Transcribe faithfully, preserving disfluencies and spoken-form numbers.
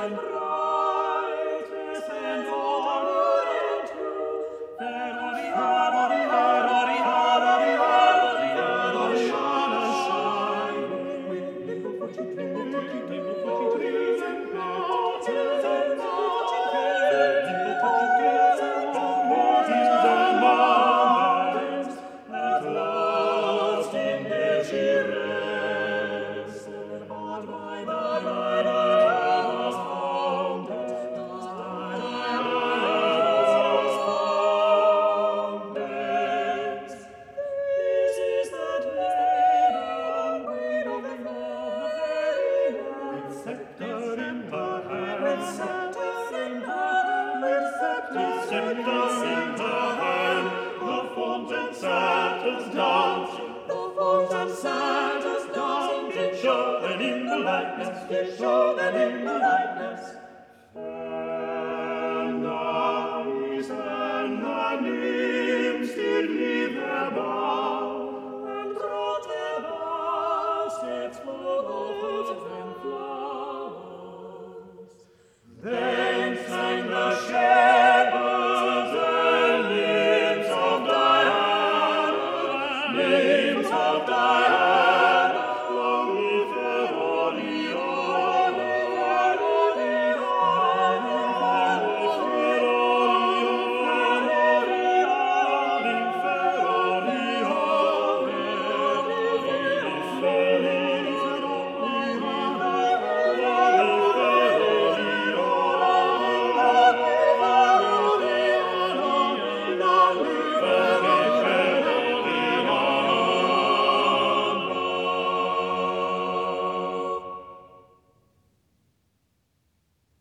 and brightest and honor and truth. Verily, verily, verily, verily, verily, verily, shine, shine. With nimble footed, nimble footed, nimble footed trees and mountains and mountains, nimble footed trees and mountains and mountains, at last in there she rests. But by thy right hand was found it, by thy right hand was found it. This is that maiden, queen of the love of fairyland, with sceptre in her hand, with sceptre in her hand, with sceptre in her hand. The fauns and satyrs dancing, the fauns and satyrs dancing, did show their nimble lightness, did show their nimble lightness.